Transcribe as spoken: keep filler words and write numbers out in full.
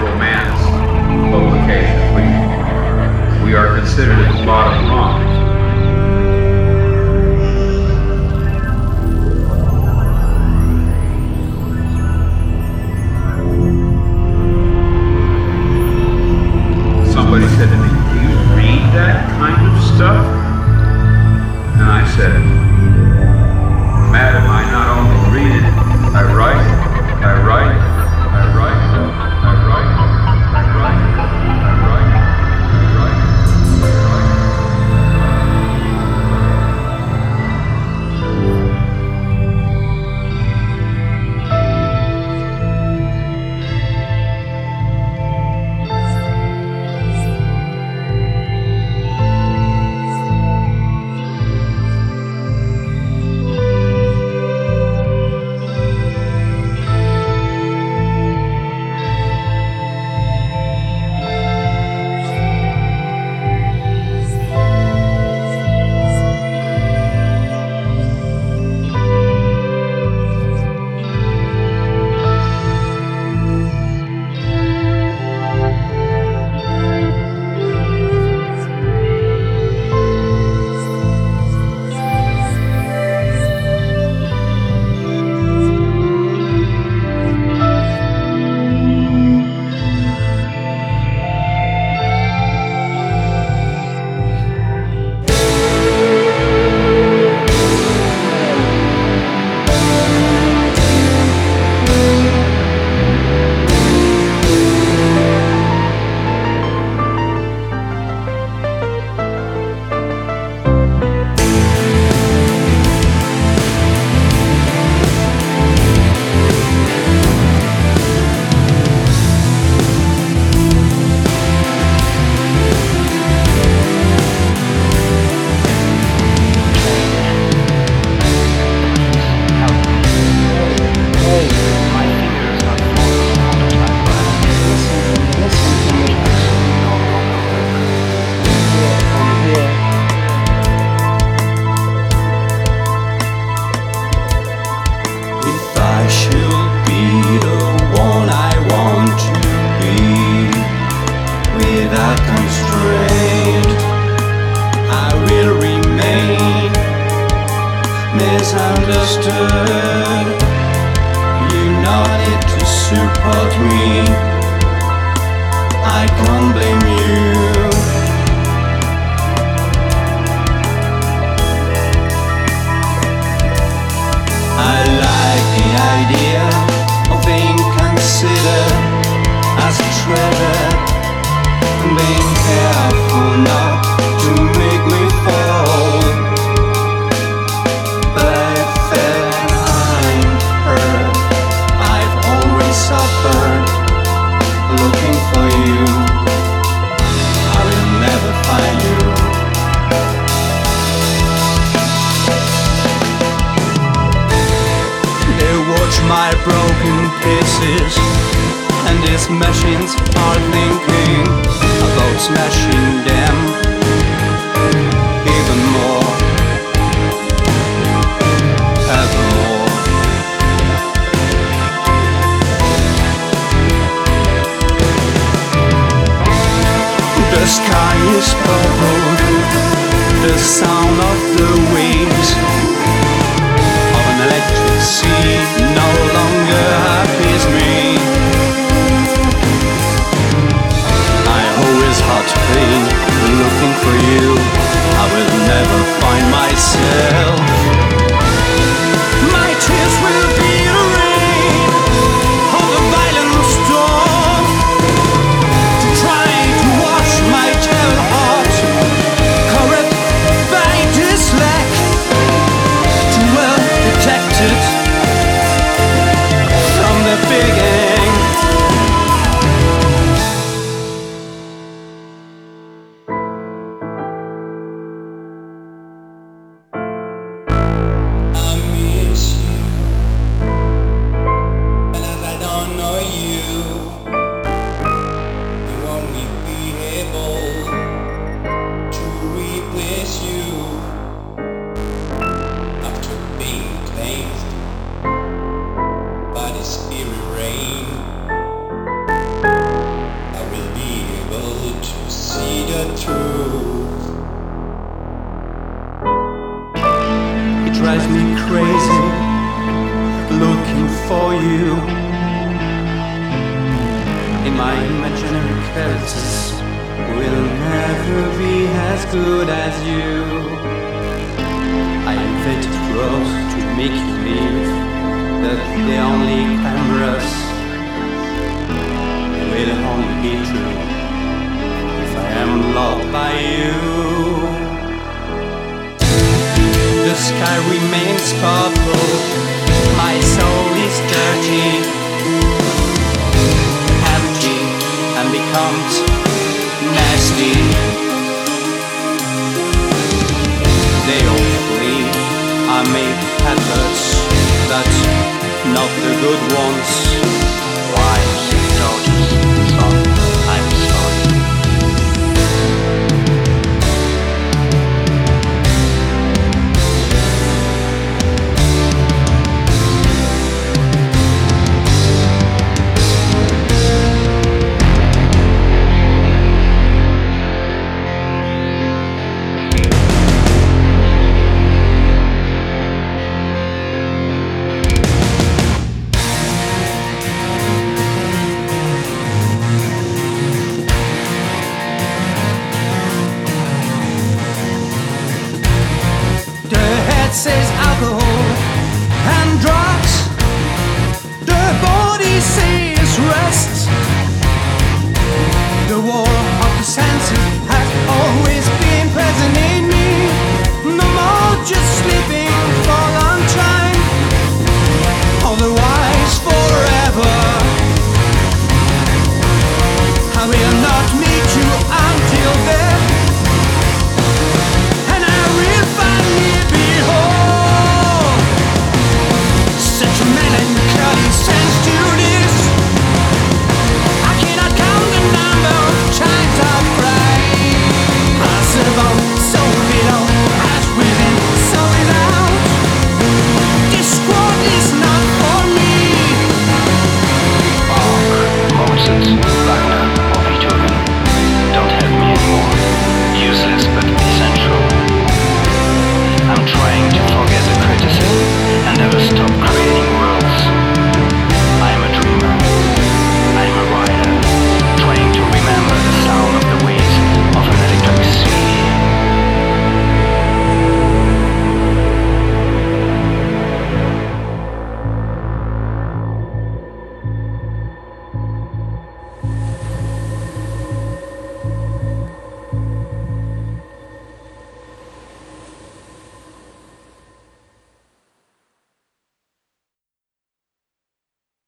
romance publications. We, we are considered at the bottom rung. Somebody said to me, "Do you read that kind of stuff?" And I said, "Madam, I not only read it, I write, I write, I write, I write, I write, I write, I write, I write." Misunderstood. You nodded to support me. I can't blame you. I like the idea of being considered as a treasure and being careful not to make me fall. Looking for you, I will never find you. They watch my broken pieces, and these machines are thinking about smashing them even more, evermore. The sky is purple, the sound of the waves of an electric sea no longer appease me. I always had pain looking for you. I will never find myself. My tears will be a rain of a violent storm to try to wash my child heart, corrupt by dislike, too well protected from the beginning. I miss you, but as I don't know you, you won't be able to replace you after being cleansed by the spirit rain. in my imaginary characters will never be as good as you. I invented crows to make you leave, but they only cameras. They will only be true if I am loved by you. The sky remains purple, my soul is dirty, empty, and becomes nasty. They all flee, I make adverts, but not the good ones. Wives, daughters, son, I'm sorry. Says alcohol and drugs, the body says rest. The war of the senses has always been present in me. No more just sleeping for a long time, otherwise forever. I will not meet you until then, and I will finally behold such a melancholy sense to this. I cannot count the number of times I've cried. As above, so below, as within, so without. This world is not for me. Bach, Mozart, Wagner, or Beethoven don't help me anymore. Useless but essential. I'm trying to forget the criticism and never stop.